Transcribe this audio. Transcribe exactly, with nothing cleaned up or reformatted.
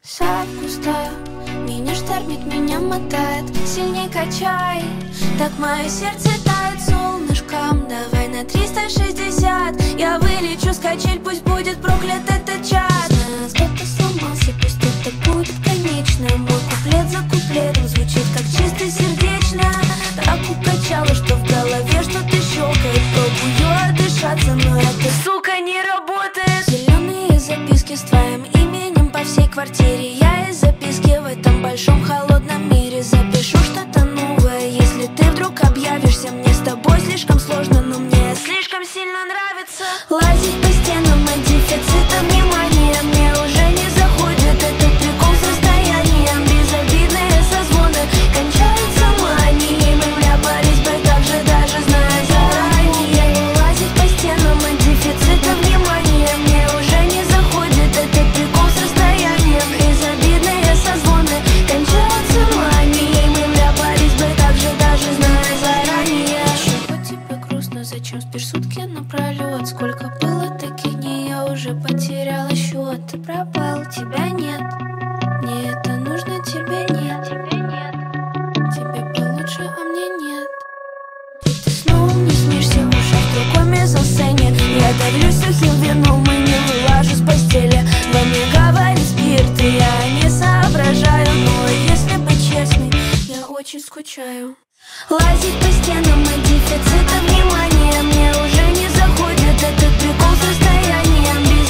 Сад пустой, меня штормит, меня мотает, сильней качай. Так мое сердце тает солнышком. Давай на триста шестьдесят. Я вылечу с качель, пусть будет проклят этот час. Знаю, кто-то сломался, пусть это будет конечно. Мой куплет за куплетом звучит как чисто сердечно. Так укачало, что в голове что-то щелкает. Пробую отдышаться, но это, сука, не работает. Зеленые записки с твоим именем по всей квартире. Я из записки в этом большом холодном мире запишу что-то новое. Если ты вдруг объявишься, мне с тобой слишком сложно, но мне слишком сильно нравится лазить по стенам от дефицита внимания. Мне уже не заходит этот прикол с расстоянием. Безобидные созвоны кончаются манией. Мы вляпались бы так же, даже зная заранее. Лазить по стенам от дефицита внимания. Мне уже не заходит этот прикол с расстоянием. Безобидные созвоны кончаются манией. Мы вляпались бы так же, даже зная заранее. Чего тебе грустно, зачем спишь сутки напролет? Сколько было таких дней, я уже потеряла счет. Ты пропал, тебя нет. Мне это нужно, тебе нет. Тебе получше, а мне нет. И ты снова не снишься в ушах в другой мизансцене. Я давлюсь сухим вином и не вылажу с постели. Во мне говорит спирт, и я не соображаю. Но если быть честной, я очень скучаю. Лазить по стенам от дефицита внимания. Мне уже не заходит этот прикол с расстоянием. Без